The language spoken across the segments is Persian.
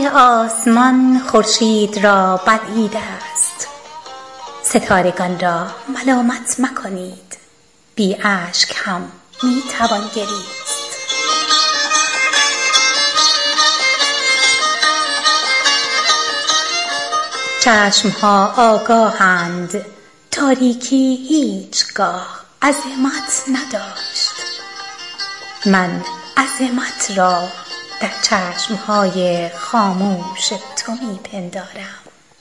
آسمان خورشید را بلعیده است. ستارگان را ملامت مکنید، بی اشک هم می توان گریست. چشمها آگاهند، تاریکی هیچگاه عظمت نداشت. من عظمت را در چشمهای خاموش تو می پندارم.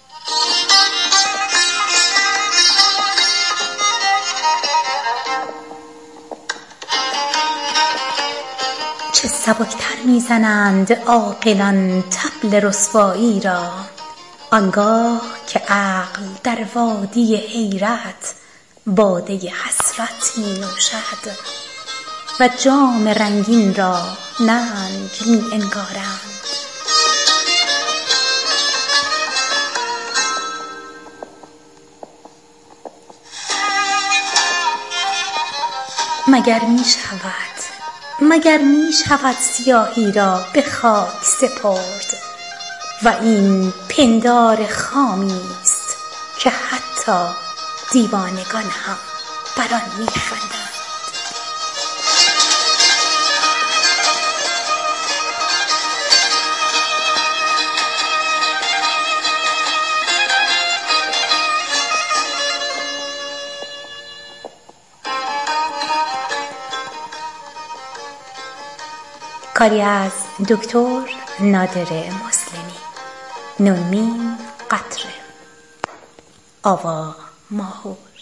چه سبکتر می زنند عاقلان طبل رسوایی را، آنگاه که عقل در وادی حیرت باده حسرت می نوشد و جام رنگین را ننگ می انگارند. مگر می شود سیاهی را به خاک سپرد و این پندار خامی است که حتی دیوانگان هم بر آن می خندند. کاری از دکتر نادر مسلمی. نون قطره. آوا ماهور.